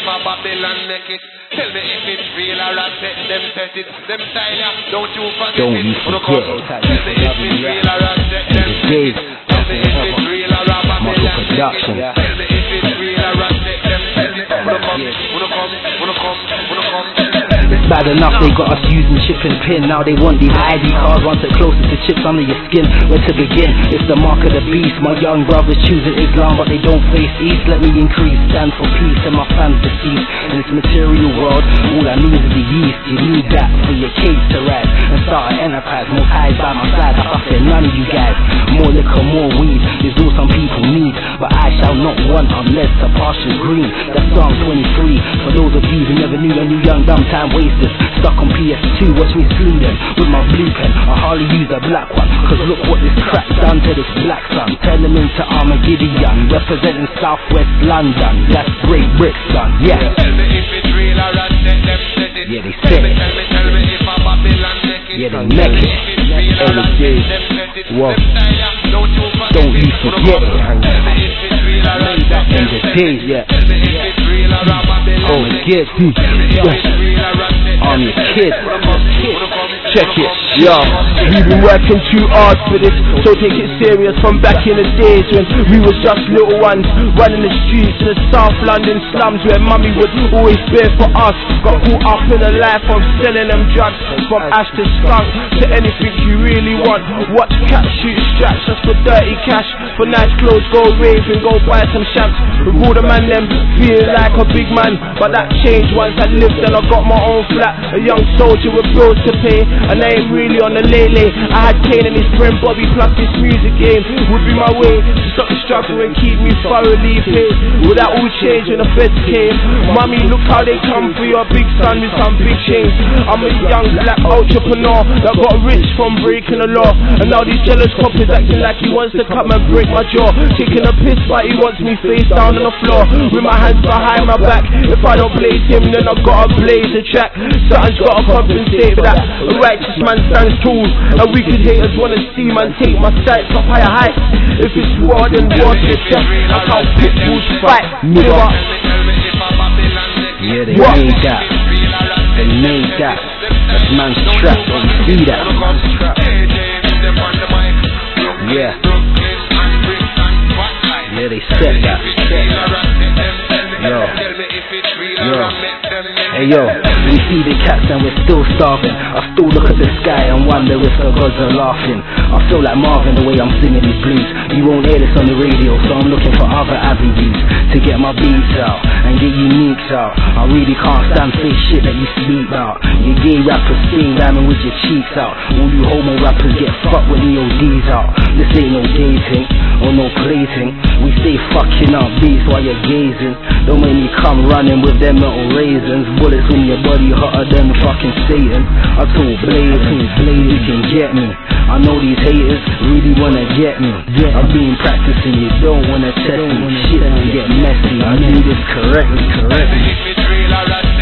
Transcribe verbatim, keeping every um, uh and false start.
a Babylon make it. Tell me if it's real or I set them set it. Them style ya, don't you forget Don't it. you forget it. Tell me if it's real or I set them set it. Tell me if it's real or a Babylon make it. Tell me if it's real or I set them set it. Wanna come, wanna come, wanna come, wanna come. It's bad enough they got us using chip and pin. Now they want these I D cards, want it closer to chips under your skin. Where to begin? It's the mark of the beast. My young brothers choosing Islam but they don't face East. Let me increase, stand for peace and my fans deceased. In this material world, all I need is the yeast. You need that for your cake to rise and start an enterprise. More eyes by my side, I fear none of you guys. More liquor, more weed is all some people need, but I shall not want unless a partial green. That's Psalm twenty-three. For those of you who never knew, I knew young dumb time wasters stuck on P S two, watch me slew them with my blue pen. I hardly use a black one, cause look what this crap done to this black son. Turn them into Armageddon, representing Southwest London. That's great bricks done, yeah. Tell me if it's real or I set them set it. Yeah, they set it. Tell me, tell me if a Babylon make it. Yeah, they make it. Every day. Whoa. Don't you forget Don't you forget it. Tell me if it's real or I set them In the set days, it. yeah. Tell me if it's real or a Babylon Oh, make get it. deep. Tell me if it's real or I set them I'm your kid. Check it, yo. We've been working too hard for this, so take it serious from back in the days when we was just little ones running the streets in the South London slums where mummy would always bear for us. Got caught up in the life of selling them drugs, from ash to skunk to anything you really want. Watch cats shoot straps just for dirty cash, for nice clothes, go rave and go buy some shamps. With all the man them feeling like a big man, but that changed once I lived and I got my own flat. A young soldier with bills to pay, and I ain't really on the lay-lay. I had Kane and his friend Bobby, plus this music game would be my way to stop the struggle and keep me thoroughly paid. Would that all change when the feds came? Mommy, look how they come for your big son with some big chains. I'm a young black entrepreneur that got rich from breaking the law, and now these jealous coppers acting like he wants to come and break my jaw. Taking a piss but he wants me face down on the floor with my hands behind my back. If I don't blaze him then I gotta blaze the track. Something's gotta compensate for that. A righteous man stands tall, and wicked haters wanna see man take my sights up higher heights. If it's war then war to the death. That's how pit bulls fight, nigga. Yeah, they made that. They made that. That man's trapped, don't see that. Yeah. Yeah, they set that. Yo. Yo. Hey yo, we see the cats and we're still starving. I still look at the sky and wonder if the gods are laughing. I feel like Marvin the way I'm singing these blues. You won't hear this on the radio, so I'm looking for other avenues to get my beats out and get uniques out. I really can't stand fake shit that you speak about. You gay rappers stay rhyming with your cheeks out. All you homo rappers get fucked with the O Ds out. This ain't no dating or no plating. We stay fucking up beats while you're gazing. Don't make me come running with them metal raisins. Bullets in your body hotter than fucking Satan. I told blazing, blazing, you can get me. I know these haters really wanna get me. I've been practicing, you don't wanna test me. Shit to get messy, I do this correctly, correctly. If it's real or